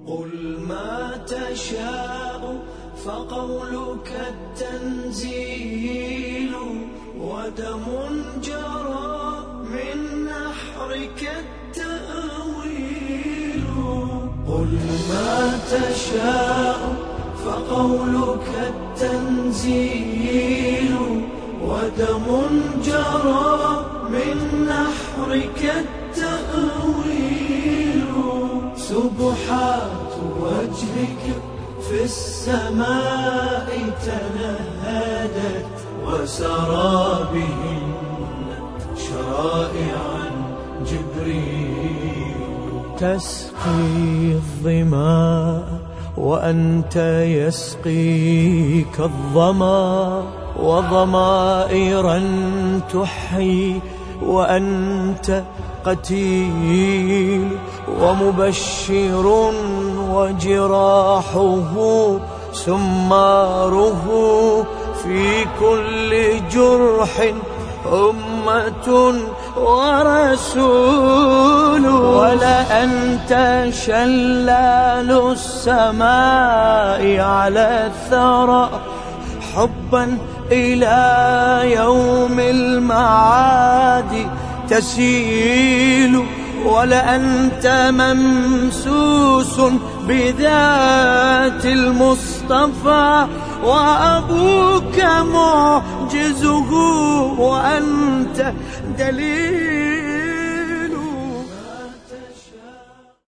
قل ما تشاء فقولك التنزيل ودم جرى من نحرك التأويل. قل ما تشاء فقولك التنزيل ودم جرى من نحرك التأويل. سبحات وجهك في السماء تنهدت وسرى بهن شرائعا جبريل. تسقي الظماء وأنت يسقيك الظما، وضمائرا تحيي وأنت قتيل، ومبشر وجراحه سماره في كل جرح أمة ورسول. ولأنت شلال السماء على الثرى حبا إلى يوم المعاد تسيل. ولأنت ممسوس بذات المصطفى وأبوك معجزه وأنت دليل.